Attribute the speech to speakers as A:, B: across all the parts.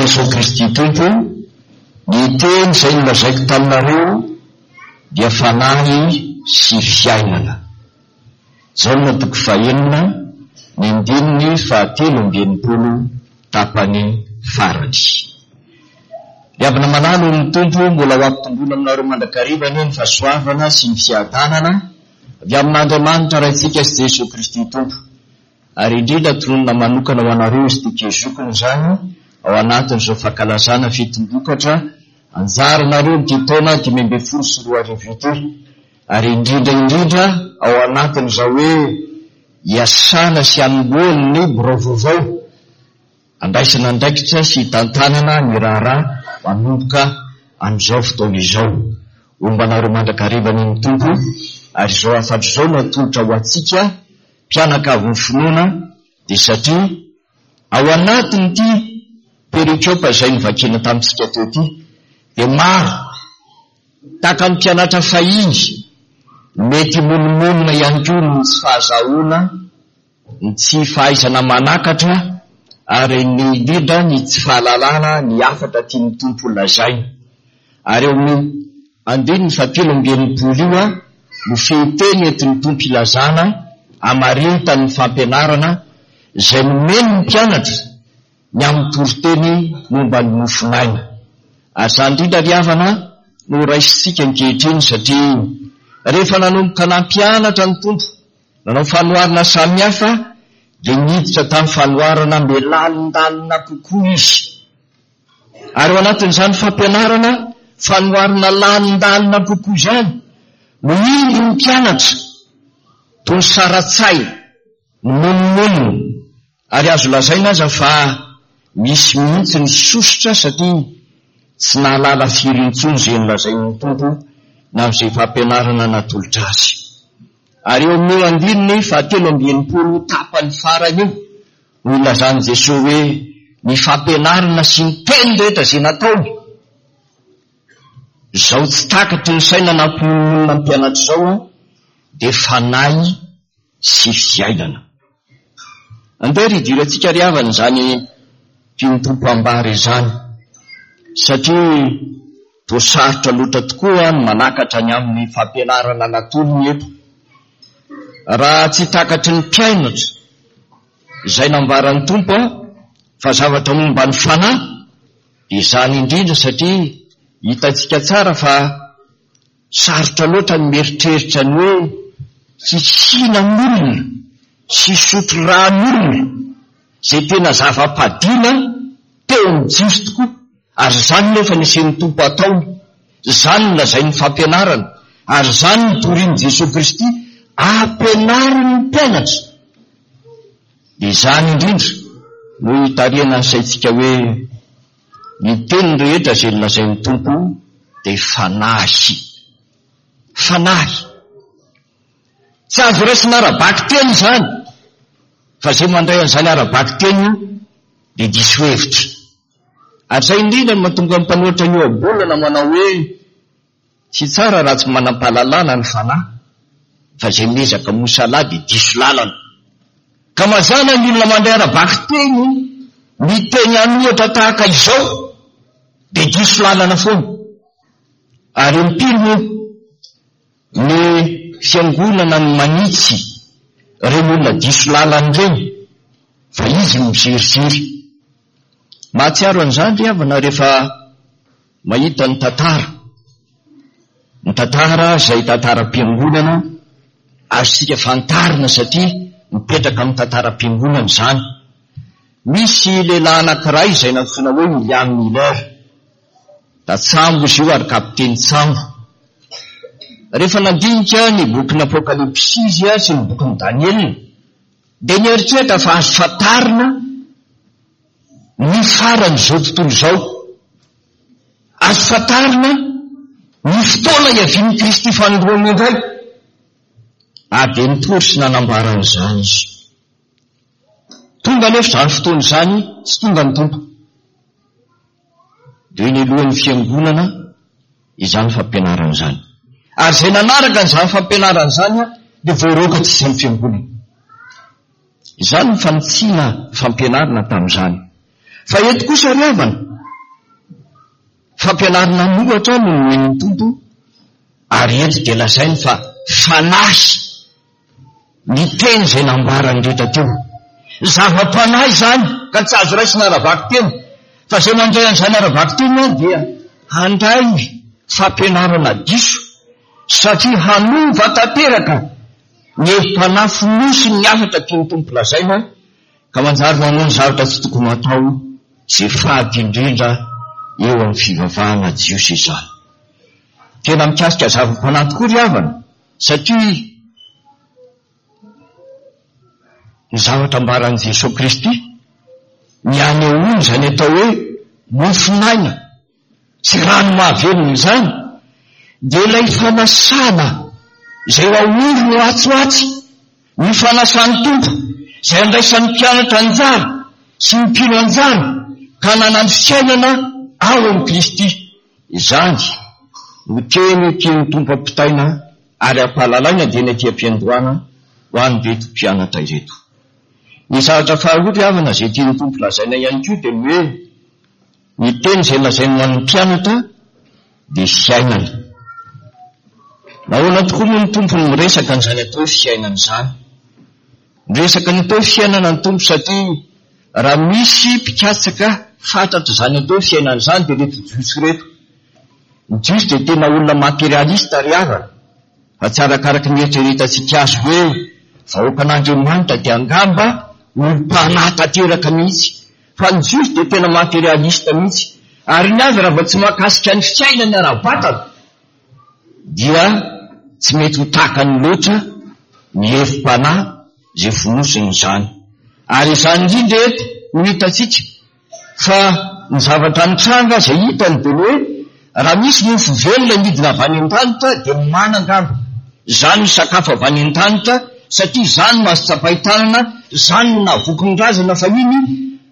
A: Jesosy Kristy Tompo, ny teny izay nolazaiko taminareo dia fanahy sy fiainana. Zao no toko fahenina ny andininy 780 tapany farany. Riavana manalo ny Tompo mbola ho ampitomboana aminareo mandrakarivany ny fahasoavana sy ny fiadanana avy amin'Andriamanitra raintsika sy Jesosy Kristy Tompo. Ary indrindra tononona manokana ho anareo izy ity kezokony izany ao anatin'izao fankalazana fitombokatra anjaranareo ny taona 2024 ity. Ary indrindra ao anatin'izao hoe iasana sy anoloany borovaovao andraisana andraikitra sy tantanana ny raharaha manomboka amin'izao fotoana izao. Ombanareo mandrakarivany ny Tompo ary izao afatro izao natolotra ho antsika mpianakavy ny finoana dia satria ao anatin'ity perikiopa izay nivakina tamintsika teo ity dia maro tahaka ny mpianatra fahiny mety monomonina ihany koa ny tsy fahazahoana, ny tsy fahaizana manakatra ary ny indrindra ny tsy fahalalana ny afatra tian'ny Tompo lazaina. Ary eo amin'ny 780 no fehin-teny entin'ny Tompo ilazana amaritany fampianarana izay nomeny ny mpianatra ny amin'ny toriteny momba ny mofinaina. Ary izany indrindra riavana no raisitsika ankehitriny satria rehefa nanomboka nampianatra ny Tompo nanao fanoharana samihafa dia niditra tamin'ny fanoharana melalindalina kokoa izy. Ary ao anatin'izany fampianarana fanoharana lalindalina kokoa izany no indro ny mpianatra toy ny saratsaina ny monomonina. Ary azo lazaina aza fa misy mihitsy ny sosotra satria tsy nahalala firy intsony izay nolazain'ny Tompo na amin'izay fampianarana natolotra azy. Ary eo amin'ny andininy 780 tapany farany io no ilazan'i Jesosy hoe ny fampianarana sy ny teny rehetra izay nataony. Izao tsy takatry ny saina nampimonina ny mpianatra izao dia fanahy sy fiainana. Andeha ridirantsika riavana izany tian'ny Tompo ambary izany satria toa sarotra loatra tokoa ny manakatra ny amin'ny fampianarana natolony eto. Raha tsy takatry ny mpianatra izay nambaran'ny Tompo fa zavatra momba ny fanahy dia izany indrindra satria hitantsika tsara fa sarotra loatra ny mieritreritra ny hoe hitsina n'olona sy sotro ran'olona izay tena zava-padina teo mijiro tokoa. Ary izany nefa nisen'ny Tompo ataony, izany nolazain'ny fampianarana, ary izany nitorian'i Jesosy Kristy ampianarany ny mpianatra. Dia izany indrindra no hitariana an'izaytsika hoe ny teny rehetra izay nolazain'ny Tompo dia fanahy. Fanahy. Tsy azo raisina arabaky teny izany, fa izay mandray an'izany arabaky teny dia diso hevitra. Ary izay indrindra no mahatonga amin'ny mpanohitra ny ohabolana manao hoe tsy tsara raha tsy manam-pahalalana ny fanahy, fa izay miezaka mosalahy dia diso lalana. Ka mazana ny olona mandray arabaky teny ny teny anohatra tahaka izao dia diso lalana foana. Ary mipino ny fiangonana ny manitsy ireny olona diso lalana ireny fa izy mizerizery. Mahatsiaro an'izany riavana rehefa mahita ny tantara izay tantaram-piangonana ary sika fantarina satria mipetraka amin'ny tantaram-piangonana izany. Misy lehilahy anankiray izay natsoina hoe William Miller, da tsambo izy io ary kapiteny tsambo. Rehefa nandinika ny bokin'ny Apokalipsy sy ny bokin'ny Danielina dia nieritreritra fa azo fantarina ny faran'izao tontolo izao. Azo fantarina ny fotoana iavian'i Kristy fanoloana indray. Ary dia nitory sy nanambarana izany izy. Tonga nefa izany fotoana izany tsy tonga ny Tompo. Dia ny lohan'ny fiangonana izany fampianarana izany. Ary izay nanaraka an'izany fampianarana izany dia voaroka tsy izay ny fiangonana. Izany ny fanitsiana fampianarana tamin'izany. Fa eto kosa riavana fampianarana mohatra no nomen'ny tompo, ary eto dia lazainy fa fanahy ny teny izay nambarany rehetra teo. Zava-panahy izany ka tsy azo raisina aravaky teny, fa izay mandray an'izany aravaky teny dia handray fampianarana diso, satria hanova tanteraka ny evi-panahy fonosiny ny afatra tiany tompo lazaina, ka manjary manao zavatra tsy tokony atao izay fady indrindra eo amin'ny fivavahana jiosy izany. Tena mikasika zava-panahy tokoa ry havana, satria ny zavatra ambaran'i Jesosy Kristy ny anehoany izany atao hoe mofinaina sy rano mahavelona izany, dia ilay fanasana izay aolo no atsoatsy, ny fanasan'ny tompo izay andraisan'ny mpianatra anjara sy ny mpino anjara ka nanano fiainana ao amin'ny Kristy. Izany no teny tiany tompo ampitaina ary ampahalalaina dia ny aty am-piandohana ho an'ny reto mpianatra ireto. Ny zavatra faharoa ry havana izay tiany tompo lazaina ihany koa dia ny hoe ny teny izay lazainy ho an'ny mpianatra dia fiainana. Nahoana tokoa moa ny tompo no miresaka n'izany atao fiainana izany. Miresaka ny atao fiainana ny tompo satria raha misy mpikatsaka fantatra izany atao fiainana izany dia reto jiosy reto. Ny jiosy dia tena olona materialista ry havana, fa tsy arakaraky ny eritreretantsika azy hoe vahoaka an'Andriamanitra dia angamba olo-panahy tanteraka mihitsy, fa ny jiosy dia tena materialista mihitsy. Ary ny azy raha vao tsy mahakasika ny fiainany ara-batana dia tsy mety ho tahaka ny loatra ny evi-panahy izay fonosiny izany. Ary izany indrindra eto no hitantsika fa ny zavatra nitranga izay hitany dia hoe raha misy mofo velona midina avy any an-danitra dia manangamba izany ny sakafo avy any an-danitra, satria izany mahazo tsapaitanana, izany no nahavoky ny razana fa iny.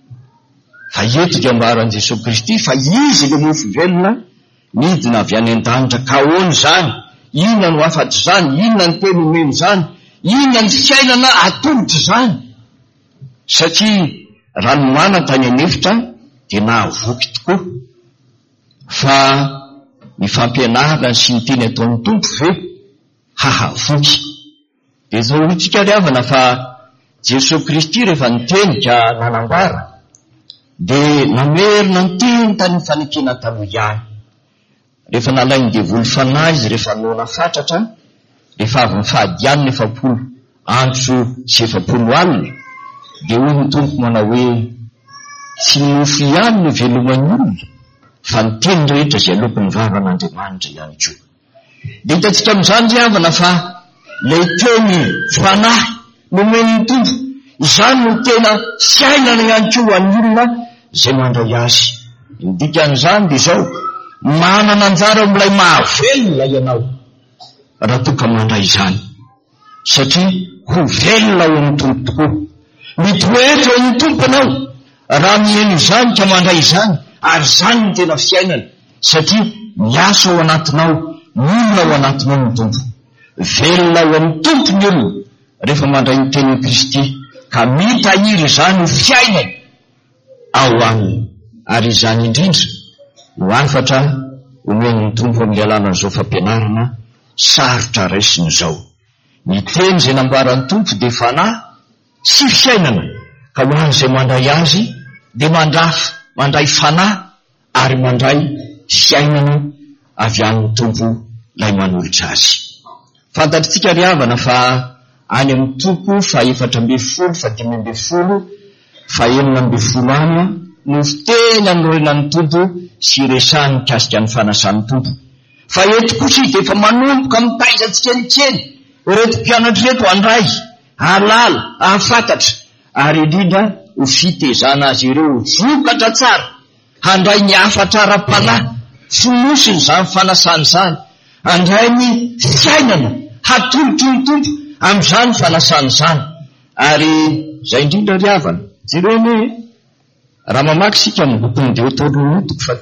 A: Fa eto dia ambaran'i Jesosy Kristy fa izy ilay mofo velona midina avy any an-danitra. Ka ahoana izany? Inona no afaty izany? Inona ny teny omeny izany? Inona ny fiainana atolotra izany? Satria raha ny mana tany anefitra dia nahavoky tokoa. Fa ny fampianarana sy ny teny ataon'ny tompo ve hahavoky. Dia zao hotsika ry havana fa Jesosy Kristy rehefa niteny ka nanambara dia namerina ny teny tany fanekena taloha ihany. Rehefa nalainy devoly fanahy izy rehefa nona fatratra, rehefa avy mifady ny 70 andro sy 70 alina, dia hoy ny tompo manao hoe tsy ny mofo ihany no veloman'ny olona, fa ny teny rehetra izay alokon'ny vavan'Andriamanitra ihany koa. Dia hitantsika amin'izany ry havana fa ilay teny fanahy nomen'ny tompo, izany no tena fiainana ihany koa an'ny olona izay mandray azy. Ny dikan'izany dia izao, manana anjara amin'ilay mahavelona ianao raha toa ka mandray izany, satria ho velona ao amin'ny tompo tokoa. Mitoetra ao amin'ny tompo ianao raha mihaino izany ka mandray izany, ary izany no tena fiainana, satria miasa ao anatinao, milona ao anatinao ny tompo. Velona ao amin'ny tompo ny olona rehefa mandray ny tenin'i Kristy, ka mitahiry izany ho fiainana ao aminy. Ary izany indrindra no afatra omen'ny tompo amin'ny alalan'izao fampianarana sarotra raisiny izao. Ny teny izay nambaran'ny tompo dia fanahy sy fiainana, ka ho an'izay mandray azy dia mandray fanahy ary mandray fiainana avy amin'ny tompo ilay manolotra azy. Fantatritsika ry havana fa any amin'ny tompo fa 4:10, fa 5:10, fa 6:10 any no tena norenan'ny tompo sy resahany mikasika ny fanasan'ny tompo. Fa eto kosa dia efa manomboka mitaizatsika ny kely reto mpianatra reto handray, halala, ahafantatra, ary indrindra ho fitezana azy ireo vokatra tsara, handray ny afatra ara-panahy fonosiny izany fanasany izany, handray ny fiainana hatolotry ny tompo amin'izany fanasany izany. Ary izay indrindra ry havana, jereny hoe raha mamaky sika amin'ny bokin'ny Deutéronomie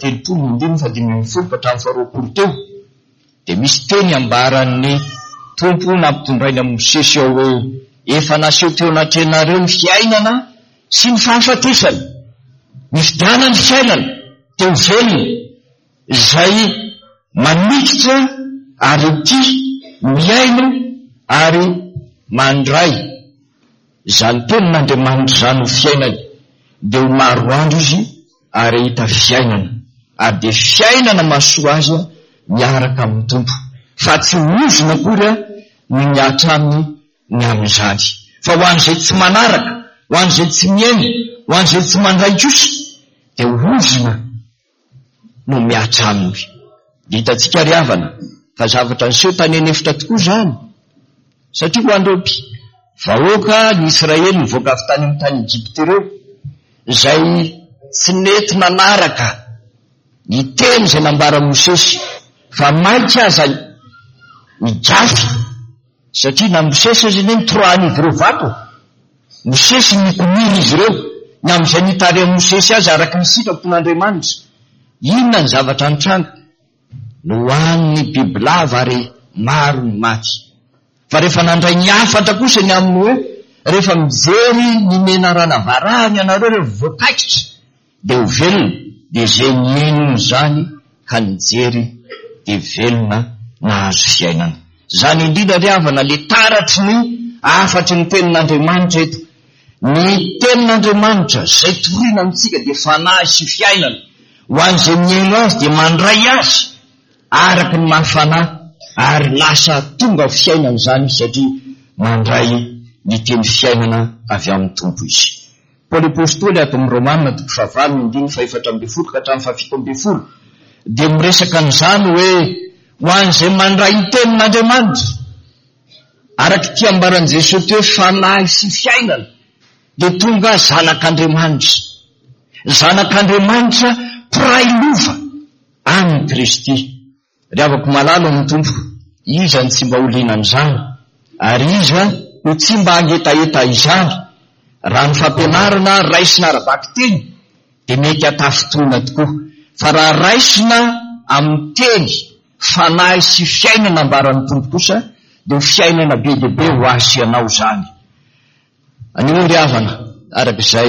A: 7:19-20 teo, dia misy teny ambaran'ny tompo nampitondrainy amin'ny Mosesy ao hoe efa naseho teo anatrenareo ny fiainana sy ny fahafatesana, ny fidanany fiainana teo velona, izay manikitra ary tia miaina ary mandray. Izany tenin'Andriamanitra zany ho fiainany dia ho maro andro izy ary hita fiainana, ary dia fiainana mahasoa azy miaraka amin'ny tompo, fa tsy ozona akory ny miatra aminy ny amin'izany. Fa ho an'izay tsy manaraka, ho an'izay tsy miaina, ho an'izay tsy mandray kosa dia ozona no miatra aminy. Hitantsika ry havana fa zavatra niseho tany efitra tokoa zany, satria ho andreo vahoaka ny Israely nivoaka avy tany amin'ny tany Egypte ireo, izay tsy nety nanaraka ny teny izay nambara Mosesy, fa maika aza igafy, satria na Mosesy izy ny 3 anivo ireo vato, Mosesy nikomiry izy ireo, ny amin'izay nitare Mosesy azy araky ny sitrapon'Andriamanitra. Inona ny zavatra nitranga? No hoan'ny bibilava ary maro ny maty. Fa rehefa nandray ny afatra kosa ny aminy hoe rehefa mijery ny menarana varahany ianareo rehefa voakaikitra dia ho velona, dia zay nienony zany ka nijery dia velona nahazo fiainana. Zany indrindra ry havana le taratry ny afatry ny tenin'Andriamanitra eto. Ny tenin'Andriamanitra zay toriana amitsika dia fanahy sy fiainana, ho an'izay miaino azy dia mandray azy araky ny mahafanahy, ary lasa tonga fiainana zany satria mandray ny teny fiainana avy amin'ny tompo izy. Paoly apôstôly ato amin'ny Romanina 9:4 ka hatramin'ny 7:10 dia miresaka an'izany hoe ho an'izay mandray ny tenin'Andriamanitra araky ty ambaran'i Jesosy hoe fanahy sy fiainana dia tonga zanak'Andriamanitra. Zanak'Andriamanitra piray lova amin'ny Kristy. Ry havako malalo amin'ny tompo, iza ny tsy mba holiana an'izany, ary iza no tsy mba hangetaeta izany. Raha ny fampianarana raisina ara-baky teny dia mety hatafitoana tokoa, fa raha raisina amin'ny teny fanahy sy fiainana ambaran'ny tompo kosa dia fiainana be dia be ho asianao zany. Anio ry havana, arak'izay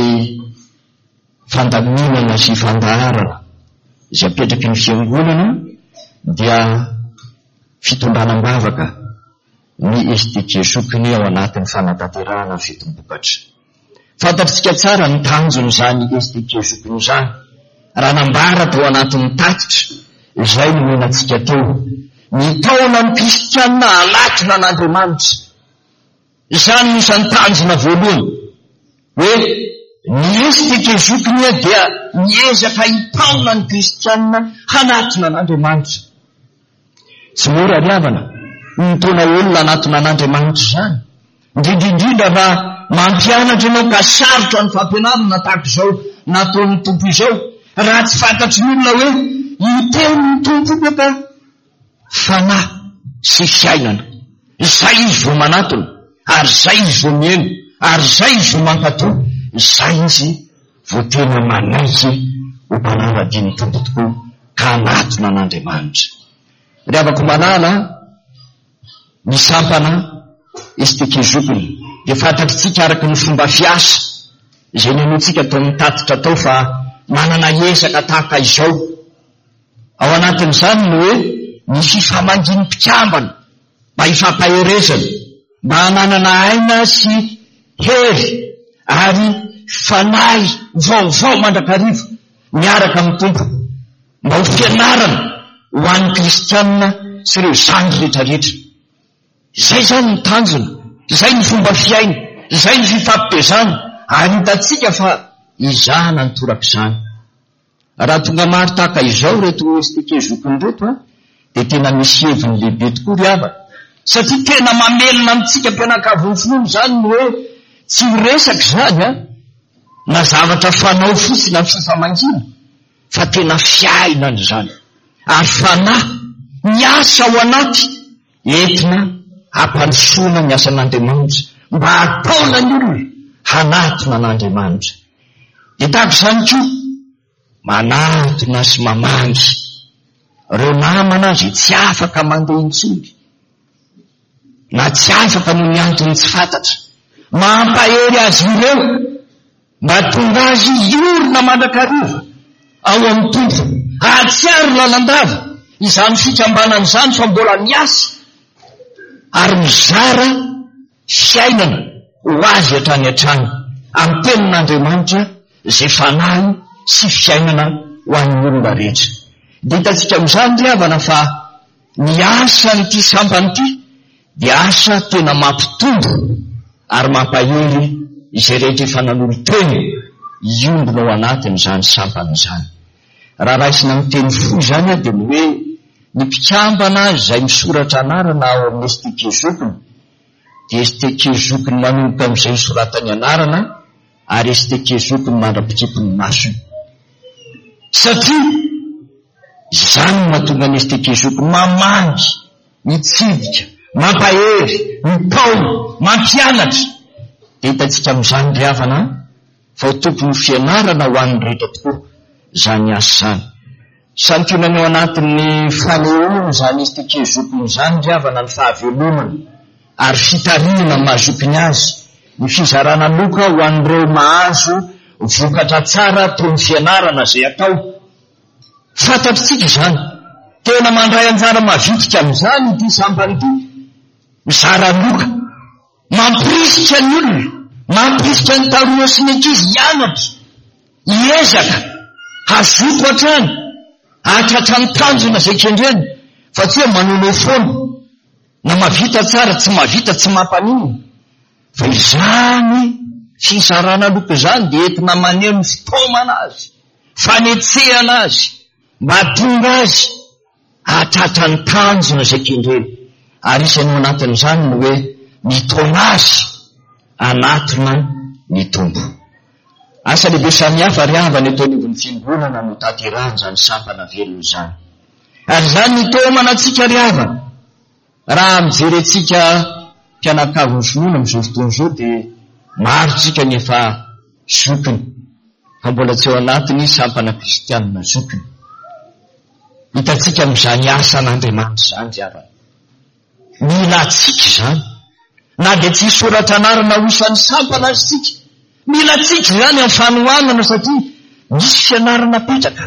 A: fandaminana sy fandaharana izay apetraky ny fiangonana dia fitondranam-bavaka ny STK sokiny ao anatin'ny fanatanterahana fitombokatra. Fantatritsika tsara ny tanjony zany STK sokiny zany. Raha nambara tao anatin'ny tatitra izay no menantsika teo, ny taona ny kristianina alatrina an'Andriamanitra. Izany nisan'ny tanjona voalohany hoe ny STK sokiny dia niezaka hitaona ny kristianina hanatrina an'Andriamanitra. Tsy mora ry havana nitaona olona anatona an'Andriamanitra zany, indrindrindrindra raha mampianatra ianao ka sarotra ny fampianarana tahaka izao nataon'ny tompo izao, raha tsy fantatry ny olona hoe iteny ny tompo ka fanahy sy fiainana, zay izy vao manatona, ary zay izy vao mieno, ary zay izy vao mankatò, zay izy vao tena manaiky ho mpanaradiany tompo tokoa ka anatona an'Andriamanitra. Ry havako malala ny sampana STK zokiny dia fantatritsika araky ny fomba fiasa izay nenotsika tao amin'ny tatitra tao fa manana esaka tahaka izao. Ao anatin'izany no hoe ny fifamanginy mpikambana mba hifampaherezana, mba hananana aina sy hery ary fanahy vaovao mandrakarivo miaraka amin'ny tompo, mba ho fianarana ho an'ny kristianina sy ireo zandry rehetrarehetra. Zay zany ny tanjona, zay ny fomba fiaina, zay ny fifampitezana, ary hitatsika fa izana ny torak'izany. Raha tonga maro tahaka izao reto STK zokiny reto dia tena misy heviny lehibe tokoa ry havana, satria tena mamelona amitsika mpianakavy finono zany no hoe tsy ho resaka zany na zavatra fanao fotsiny amin'ny fifamangina, fa tena fiainana zany, ary fanahy miasa ao anaty entina hampandrosoana ny asan'Andriamanitra, mba hataona ny olona hanatona an'Andriamanitra. Dia tahaka izany koa manatona sy mamangy ireo namana zay tsy afaka mandeha intsony, na tsy afaka no ny antony tsy fantatra, mampahery azy ireo mba tonga azy iorina mandrakariva ao amin'ny tompo, atsiary lalandava izany fikambanan'izany fa mbola miasa ary mizara fiainana ho azy hatrany hatrany amin'ny tenin'Andriamanitra izay fanahy sy fiainana ho an'ny olona rehetra. Dia hitantsika amin'izany ry havana fa ny asa n'ity sampany ity dia asa tena mampitombo ary mampahery izay rehetra efa nanolo teny iombona ao anatin'izany sampany izany. Raha raisina ny teny fo izany dia ny hoe ny mpikambana izay misoratra anarana ao amin'ny STK-zokiny dia STK-zokiny manomboka amin'izay soratany anarana ary STK-zokiny mandra-pikipiny masony. Satria izany mahatonga ny STK-zokiny mamangy, mitsidika, mampahery, mitaona, mampianatra. Dia hitantsika amin'izany ry havana fa ho tokony fianarana ho an'ny rehetra tokoa izany asa izany. Santionany ao anatin'ny fanehoana izany STK-zokiny izany ry havana ny fahavelomana ary fitariana mahazokiny azy, ny fizarana loka ho an'ireo mahazo vokatra tsara toy ny fianarana izay atao. Fantatritsika izany, tena mandray anjara mavitrika amin'izany ity sampany ity, mizara loka, mampirisika ny olona, mampirisika ny tanora sy ny ankizy hianatra, hiezaka, hazoko hatrany, hatratra ny tanjona izay kendreny, fa tsy hoe manolo foana, na mavita tsara, tsy mavita, tsy mampanino. Fa izany fizarana loka izany dia entina maneho ny fitaomana azy, fanetsehana azy, mba tonga azy hatratra ny tanjona izay kendreny. Ary isany ao anatin'izany no hoe mitaona azy anatina ny tombo. Asa lehibe samihafa ry havana eto anivon'ny fiangonana no tanterahana izany sampana velona izany. Ary izany mitaomana antsika ry havana. Raha mijery antsika mpianakavy ny finoana amin'izao fotoana izao dia maro tsika ny efa zokiny fa mbola tsy ao anatiny sampana kristianina zokiny. Hitantsika amin'izany asa n'Andriamanitra izany ry havana. Mila tsika izany. Na dia tsy soratra anarana ho isan'ny sampana azy tsika. Mila tsika izany amin'ny fanohanana satria misy fianarana petraka.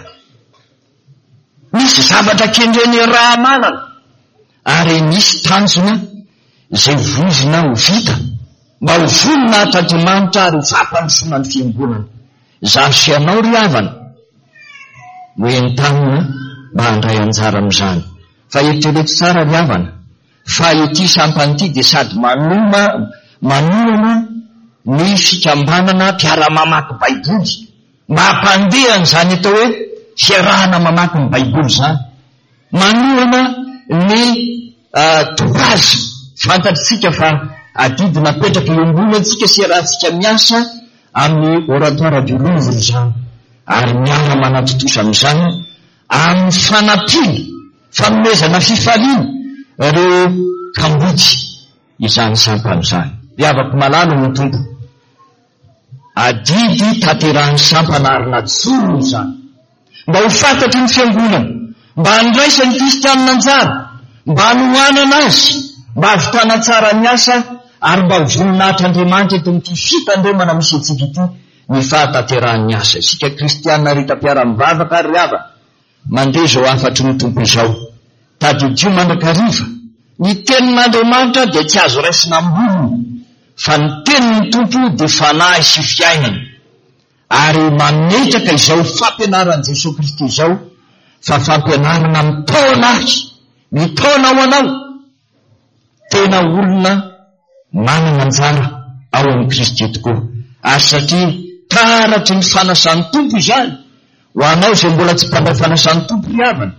A: Misy zavatra kendreny raha manana. Ary misy tanjona izay vozona ho vita mba ho vonona atr'Andriamanitra ary ho fampandrosoana ny fiangonana. Izany fianao ry havana no entanina mba handray anjara amin'izany. Fa eritrereto tsara ry havana fa ity sampany ity dia sady manomana ny fikambanana mpiara-mamaky baiboly, mampandeha an'izany atao hoe fiarahana mamaky ny baiboly izany, manomana ny tokazy fantatritsika fa adidina petraka iombona antsika sy rahantsika miasa amin'ny oratoire du Louvre izany, ary miara manatotosa amin'izany amin'ny fanampiana fanomezana fifaliana ireo kamboty izany sampany izany. Riavako malalo ny tompo, adidy tanterahany sampana ary natsoro izany mba ho fantatry ny fiangonana, mba handraisany kristianina anjara, mba hanohanana azy, mba havitana tsara ny asa ary mba ho voninahitr'Andriamanitra eto amin'ity fitandremana misy antsika ity ny fahatanterahany asa. Isika kristianina rita-piara-mivavaka ary havana mandeha izao afatry ny tompo izao, tadidio mandrakariva. Ny tenin'Andriamanitra dia tsy azo raisina amboniny, fa ny tenin'ny tompo dia fanahy sy fiainana. Ary mametraka izao fampianaran'i Jesosy Kristy izao fa fampianarana mitaona azy, mitaona ho anao. Tena olona manana anjara ao amin'ny Kristy tokoa. Ary satria taratry ny fanasan'ny tompo izany ho anao izay mbola tsy mpandray fanasan'ny tompo ry havana.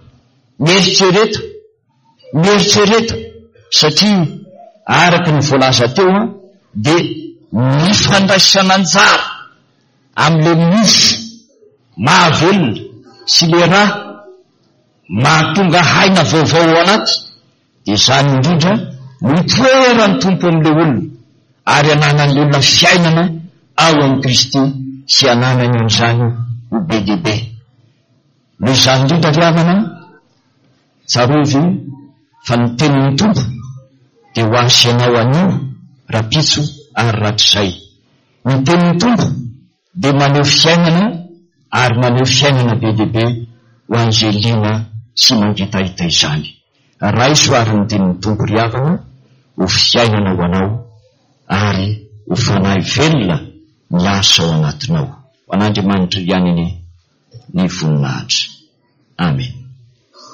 A: Mieritrereta satria araka ny voalaza teo dia ny fandraisana anjara amin'ile mofo mahavelona sy le raha mahatonga haina vaovao ao anaty dia izany indrindra mitoerany tompo amin'ile olona ary ananan'ile olona fiainana ao amin'ny Kristy sy ananany amin'izany ho be dia be. Noho izany indrindra ry havana tsarovy fa ny tenin'ny tompo dia ho asy ianao anio rapitso ary ratr'izay. Ny tenin'ny tompo dia maneho fiainana ary maneho fiainana be dia be ho angelina sy mangitahita izany. Ray soariny din'ny tompo ry havana ho fiainana ho anao ary ho fanahy velona ny asa ao anatinao. Ho an'Andriamanitra ihany ny voninahitra. Amen.